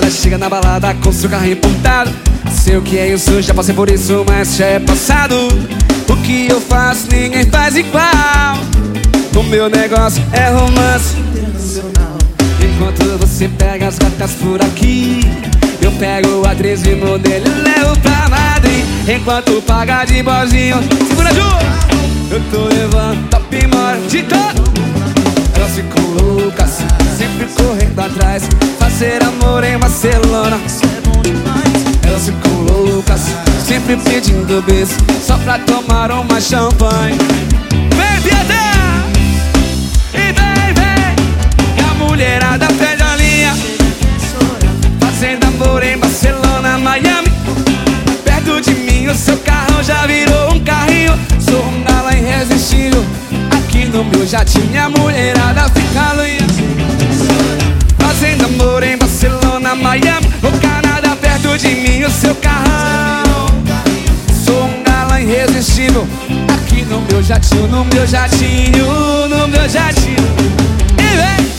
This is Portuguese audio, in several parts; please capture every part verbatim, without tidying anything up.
ela chega na balada com seu carro importado. Sei o que é isso, já passei por isso, mas já é passado. O que eu faço ninguém faz igual. O meu negócio é romance internacional. Enquanto você pega as gatas por aqui, eu pego a atriz de modelo e levo pra Madrid. Enquanto paga de bozinho, segura Ju, eu tô levando top maior de todo. Elas ficam loucas, sempre correndo atrás, fazer amor em Barcelona. Elas ficam loucas, sempre pedindo bis, só pra tomar uma champanhe. Vem, Piedade! E vem, vem, que a mulherada pede a linha, fazendo amor em Barcelona, Miami. Perto de mim o seu carro já virou um carrinho. Sou um galã irresistível, aqui no meu jatinho a mulherada fica linha, fazendo amor em Barcelona, Miami ou Canadá. Perto de mim o seu carrão. Sou um galã irresistível, aqui no meu jatinho, no meu jatinho, no meu jatinho. E vem!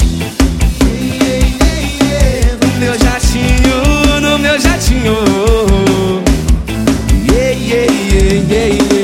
No meu jatinho, no meu jatinho. Yeah, yeah, yeah, yeah, yeah.